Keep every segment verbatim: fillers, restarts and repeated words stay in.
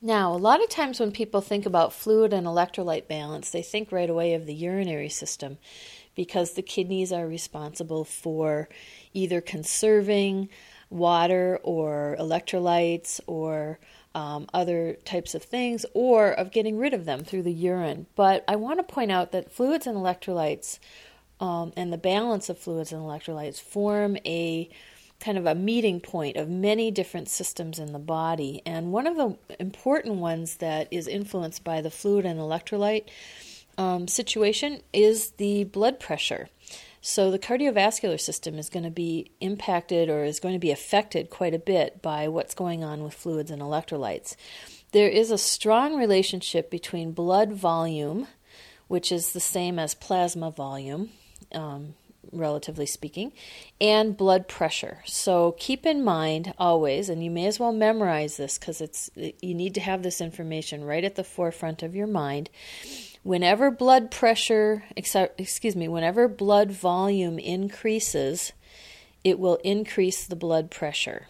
Now, a lot of times when people think about fluid and electrolyte balance, they think right away of the urinary system because the kidneys are responsible for either conserving water or electrolytes or um, other types of things, or of getting rid of them through the urine. But I want to point out that fluids and electrolytes um, and the balance of fluids and electrolytes form a kind of a meeting point of many different systems in the body. And one of the important ones that is influenced by the fluid and electrolyte um, situation is the blood pressure. So the cardiovascular system is going to be impacted or is going to be affected quite a bit by what's going on with fluids and electrolytes. There is a strong relationship between blood volume, which is the same as plasma volume, um, relatively speaking, and blood pressure. So keep in mind always, and you may as well memorize this because it's you need to have this information right at the forefront of your mind. Whenever blood pressure, excuse me, whenever blood volume increases, it will increase the blood pressure.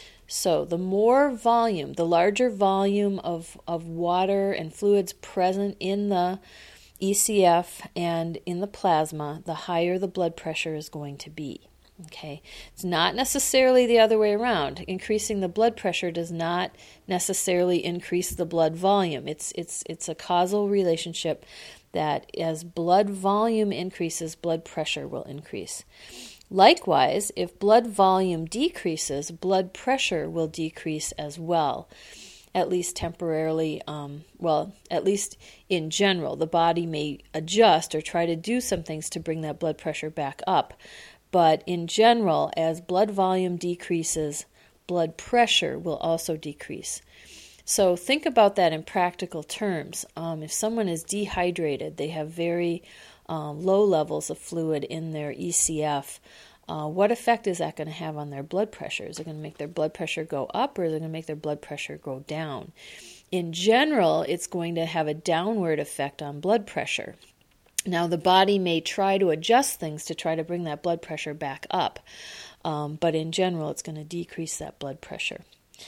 So the more volume, the larger volume of, of water and fluids present in the E C F and in the plasma, the higher the blood pressure is going to be. Okay, it's not necessarily the other way around. Increasing the blood pressure does not necessarily increase the blood volume. It's it's it's a causal relationship that as blood volume increases, blood pressure will increase. Likewise, if blood volume decreases, blood pressure will decrease as well. At least temporarily, um, well, at least in general, the body may adjust or try to do some things to bring that blood pressure back up. But in general, as blood volume decreases, blood pressure will also decrease. So think about that in practical terms. Um, if someone is dehydrated, they have very um, low levels of fluid in their E C F, Uh, what effect is that going to have on their blood pressure? Is it going to make their blood pressure go up, or is it going to make their blood pressure go down? In general, it's going to have a downward effect on blood pressure. Now, the body may try to adjust things to try to bring that blood pressure back up, um, but in general, it's going to decrease that blood pressure.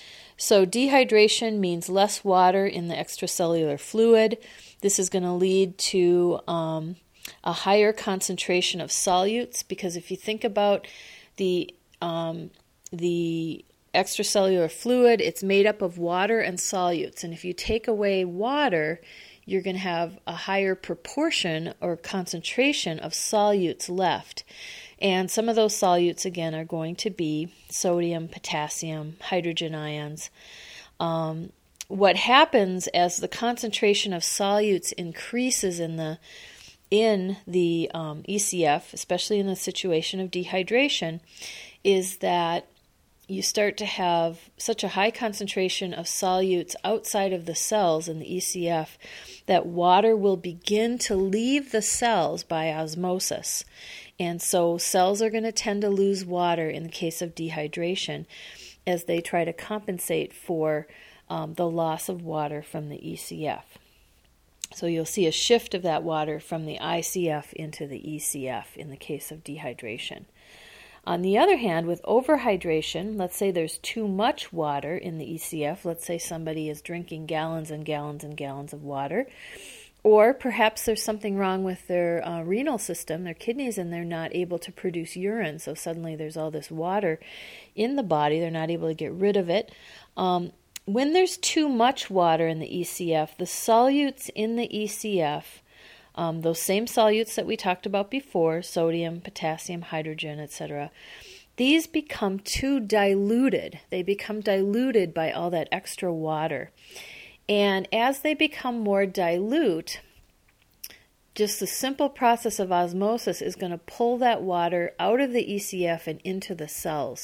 So dehydration means less water in the extracellular fluid. This is going to lead to Um, a higher concentration of solutes, because if you think about the um, the extracellular fluid, it's made up of water and solutes, and if you take away water, you're going to have a higher proportion or concentration of solutes left. And some of those solutes, again, are going to be sodium, potassium, hydrogen ions. Um, what happens as the concentration of solutes increases in the in the um, E C F, especially in the situation of dehydration, is that you start to have such a high concentration of solutes outside of the cells in the E C F that water will begin to leave the cells by osmosis. And so cells are going to tend to lose water in the case of dehydration as they try to compensate for um, the loss of water from the E C F. So you'll see a shift of that water from the I C F into the E C F in the case of dehydration. On the other hand, with overhydration, let's say there's too much water in the E C F. Let's say somebody is drinking gallons and gallons and gallons of water. Or perhaps there's something wrong with their uh, renal system, their kidneys, and they're not able to produce urine. So suddenly there's all this water in the body. They're not able to get rid of it. Um, When there's too much water in the E C F, the solutes in the E C F, um, those same solutes that we talked about before, sodium, potassium, hydrogen, et cetera, these become too diluted. They become diluted by all that extra water. And as they become more dilute, just the simple process of osmosis is going to pull that water out of the E C F and into the cells.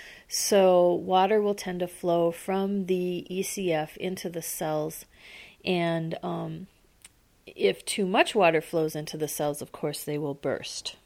So water will tend to flow from the E C F into the cells, and um, if too much water flows into the cells, of course, they will burst.